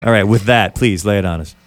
All right, with that, please lay it on us.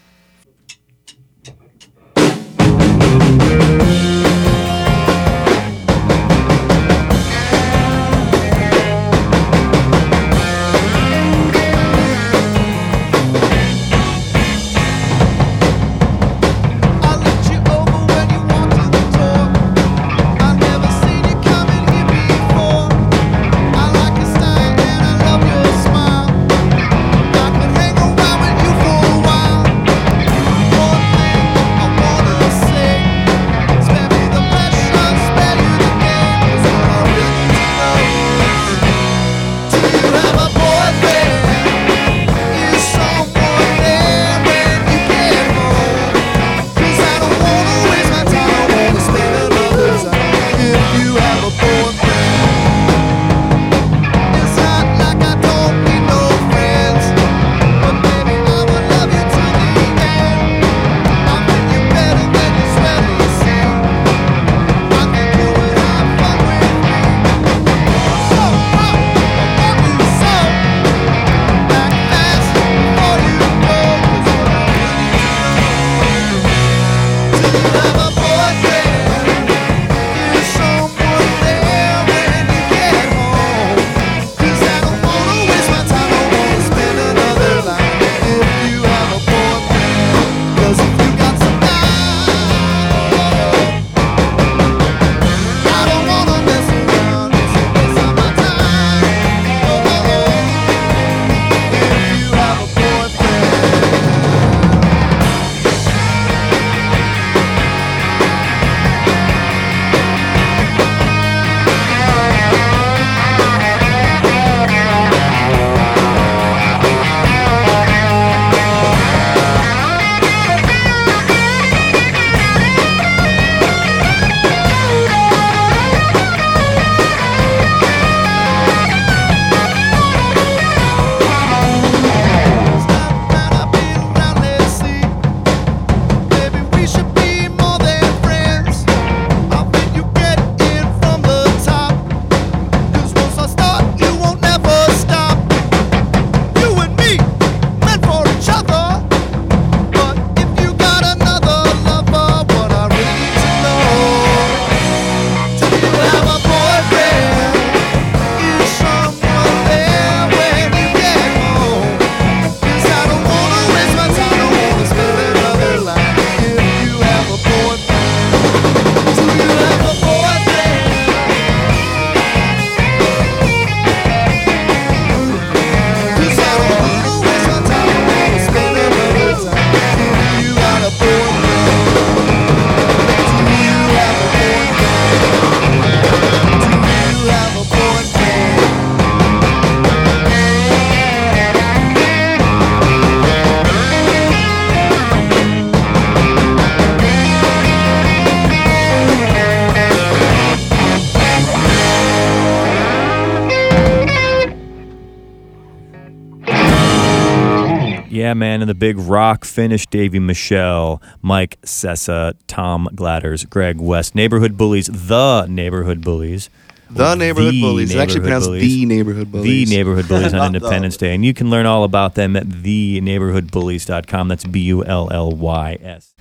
Yeah, man, and the big rock finish, Davey Michelle, Mike Sessa, Tom Gladders, Greg West, Neighborhood Bullies, The Neighborhood Bullies. The Neighborhood Bullies. It's actually pronounced The Neighborhood Bullies. The Neighborhood Bullies on Independence Day. And you can learn all about them at theneighborhoodbullies.com. That's BULLYS.